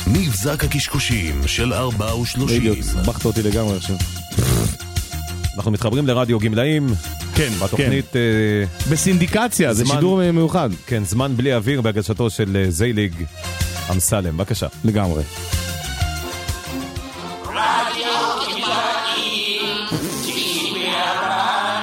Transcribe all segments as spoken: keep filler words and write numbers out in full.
מבזק הקשקושים של ארבע ושלושים. בדיוק, סבכת אותי לגמרי עכשיו. אנחנו מתחברים לרדיו גמלאים. כן, בתוכנית... כן. Uh, בסינדיקציה, זה זמן, שידור מיוחד. כן, זמן בלי אוויר בהגשתו של uh, זייליג אמסלם. בבקשה. לגמרי. רדיו גמלאים, תשעים וארבע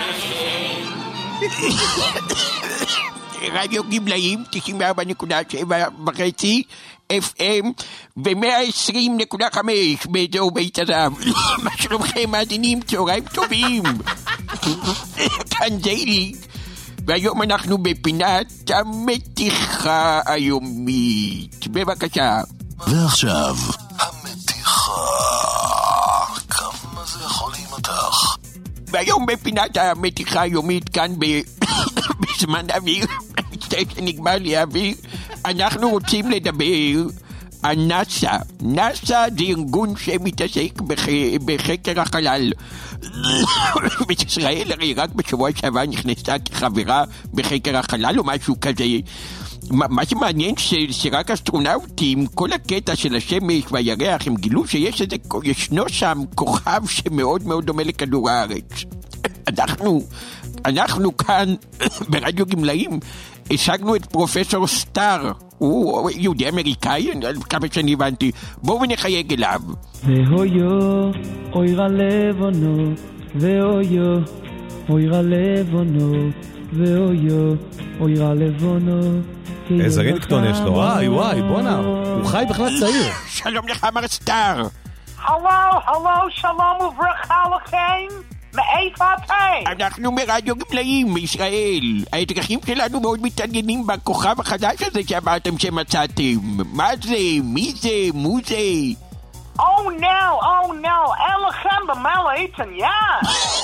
רדיו גמלאים, תשעים וארבע נקודה שבע וחצי אף אם ו-מאה ועשרים נקודה חמש באזור בית הזהב. מה שלומכם מאזינים? צהריים טובים. כאן זייליג, והיום אנחנו בפינת המתיחה היומית. בבקשה. ועכשיו המתיחה, כמה זה יכול להימתח? והיום בפינת המתיחה היומית כאן בזמן אוויר, נגמר לי האוויר, אנחנו רוצים לדבר על נאסא. נאסא זה ארגון שמתעסק בחקר החלל. בישראל הרי רק בשבוע שעבר נכנסה כחברה בחקר החלל או משהו כזה. מה שמעניין שרק אסטרונאוטים, כל הקטע של השמש והירח, הם גילו שיש איזה, ישנו שם כוכב שמאוד מאוד דומה לכדור הארץ. אנחנו, אנחנו כאן ברדיו גמלאים השגנו את פרופסור סטאר, הוא יהודי אמריקאי, כמה שאני הבנתי. בואו ונחייג אליו. ואויו, אוירה לבונו, ואויו, אוירה לבונו, ואויו, אוירה לבונו. איזה רינגטון יש לו, וואי וואי, בונה, הוא חי בכלל צעיר. שלום לך מר סטאר. הלו, הלו, שלום וברכה לכם. מאיפה אתם? אנחנו מרדיו גמלאים מישראל. האזרחים שלנו מאוד מתעניינים בכוכב החדש הזה שאמרתם שמצאתם. מה זה? מי זה? מו זה? Oh no, oh no, אין לכם במה להתעניין.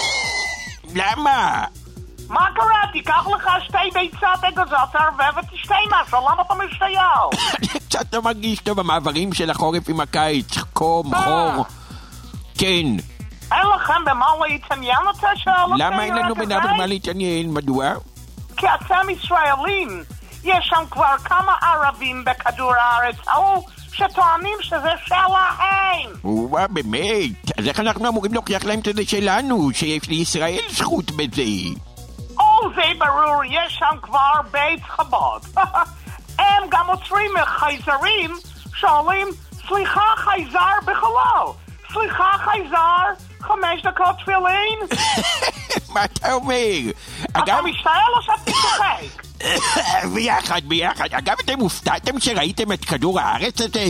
למה? מה קרה? תיקח לך שתי ביצות אגוזות ערבב ותשתה משהו, למה אתה משתיהו? אני קצת לא מרגיש טוב המעברים של החורף עם הקיץ, חום, חור. כן. אין לכם במה להתעניין אתה שואל? למה אין לנו במה להתעניין? מדוע? כי אתם ישראלים. יש שם כבר כמה ערבים בכדור הארץ ההוא שטוענים שזה שלהם. וואה, באמת? אז איך אנחנו אמורים להוכיח להם שזה שלנו, שיש לישראל זכות בזה? או, זה ברור, יש שם כבר בית חב"ד. הם גם עוצרים חייזרים שואלים, סליחה חייזר בחלל, סליחה חייזר, חמש דקות תפילין. מה אתה אומר? אתה משתעל או שאתה צוחק? ביחד, ביחד. אגב, אתם הופתעתם שראיתם את כדור הארץ הזה?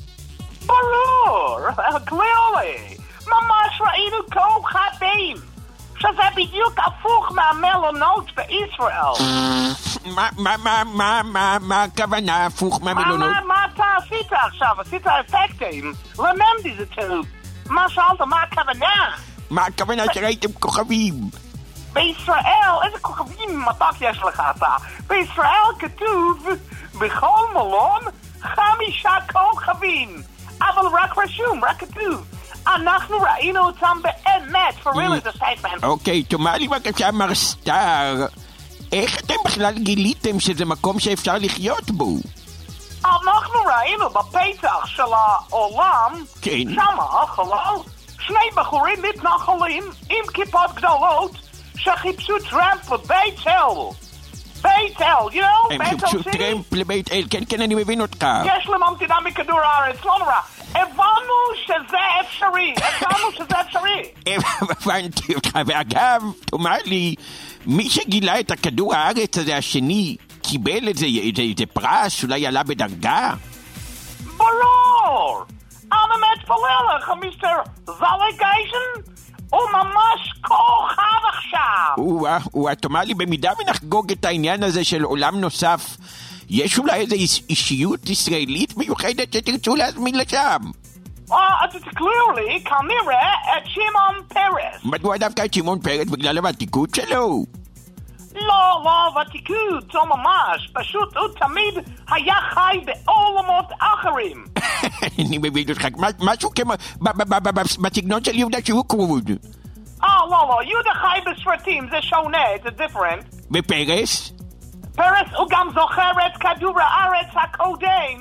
ברור, כלילי. ממש ראינו כוכבים. שזה בדיוק הפוך מהמלונות בישראל. מה, מה, מה, מה, מה, מה הכוונה הפוך מהמלונות? מה, מה אתה עשית עכשיו? עשית אפקטים. לממדי זה טוב. מה שאלת, מה הכוונה? מה הכוונה שראיתם כוכבים? בישראל, איזה כוכבים מתוק יש לך אתה? בישראל כתוב, בכל מלון, חמישה כוכבים. אבל רק רשום, רק כתוב. אנחנו ראינו אותם באמת, for real as a statement. אוקיי, תאמר לי בבקשה מר סטאר, איך אתם בכלל גיליתם שזה מקום שאפשר לחיות בו? אנחנו ראינו בפתח של העולם, כן. שמה, חלל, שני בחורים מתנחלים עם כיפות גדולות שחיפשו טרמפ לבית אל. בית אל, you know? הם חיפשו טרמפ לבית אל, כן, כן, אני מבין אותך. יש לממתינה מכדור הארץ, לא נורא. הבנו שזה אפשרי, הבנו שזה אפשרי. הבנתי אותך, ואגב, תאמר לי, מי שגילה את הכדור הארץ הזה השני, קיבל איזה, איזה, איזה פרס, אולי עלה בדרגה? ברור! אני מתפלל לך, מיסטר זלגייזן, הוא ממש כוכב עכשיו! וואה, וואה, תאמר לי, במידה ונחגוג את העניין הזה של עולם נוסף, יש אולי איזו אישיות ישראלית מיוחדת שתרצו להזמין לשם? אה, אתה תקליר לי, כנראה, את שמעון פרס. מדוע דווקא את שמעון פרס? בגלל הוותיקות שלו? לא, לא ותיקות, לא ממש. פשוט הוא תמיד היה חי בעולמות אחרים. אני מבין אותך, משהו כמו בסגנון של יהודה שוקרוד. אה, לא, לא, יהודה חי בסרטים, זה שונה, זה דיפרנט. ופרס? פרס הוא גם זוכר את כדור הארץ הקודם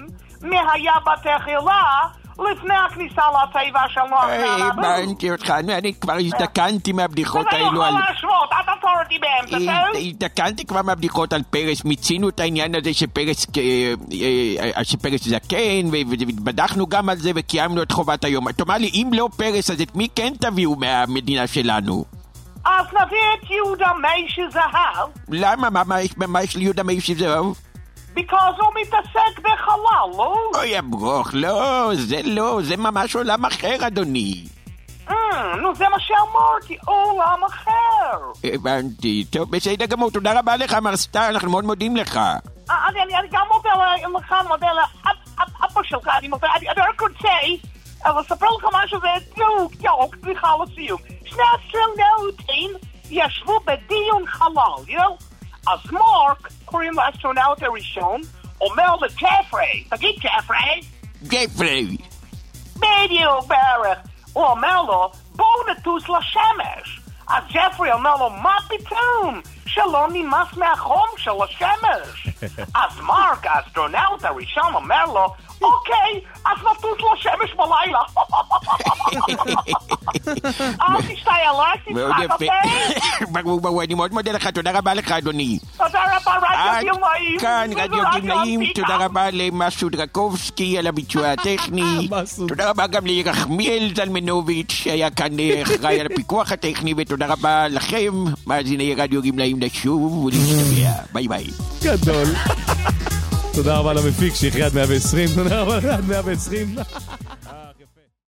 מהיה בתחילה לפני הכניסה לטבע של נוח מהרבות. הבנתי אותך, אני כבר הזדקנתי מהבדיחות וזה האלו יכול על... להשוות, אתה תור אותי באמצע, טוב? הזדקנתי כבר מהבדיחות על פרס, מיצינו את העניין הזה שפרס שפרס זקן, ובדחנו גם על זה וקיימנו את חובת היום. תאמר לי, אם לא פרס, אז את מי כן תביאו מהמדינה שלנו? אז נביא את יהודה מיישי זהב. למה? מה יש לי יהודה מיישי זהב? because הוא מתעסק בחלל, לא? אוי הברוך, לא, זה לא, זה ממש עולם אחר, אדוני. Mm, נו, זה מה שאמרתי, עולם אחר. הבנתי, טוב, בסדר גמור, תודה רבה לך, מר סטאר, אנחנו מאוד מודים לך. אני, אני, אני גם מודה לך, מודה לאבא שלך, אני מודה, אני רק רוצה לספר לך משהו, נו, יו, סליחה לסיום. שני אסטרונאוטים ישבו בדיון חלל, יו? אז מרק, קוראים לאסטרונאוט הראשון, אומר לג'פרי, תגיד ג'פרי? ג'פרי. בדיוק בערך. הוא אומר לו, בואו נטוס לשמש. אז ג'פרי אומר לו, מה פתאום? שלא נמאס מהחום של השמש. אז מרק, האסטרונאוט הראשון, אומר לו, אוקיי, אז נטוס לשמש בלילה. אל תשתה עליי, תצחק, אוקיי? ברור, ברור, אני מאוד מודה לך, תודה רבה לך, אדוני. תודה רבה, רדיו גמלאים. כאן, רדיו גמלאים, תודה רבה למסעוד רקובסקי על הביצוע הטכני. תודה רבה גם לירחמיאל זלמנוביץ' שהיה כאן אחראי על הפיקוח הטכני, ותודה רבה לכם, מאזיני רדיו גמלאים, לשוב ולהשתמע. ביי ביי. גדול. תודה רבה למפיק שהחיה עד מאה ועשרים, תודה רבה עד מאה ועשרים.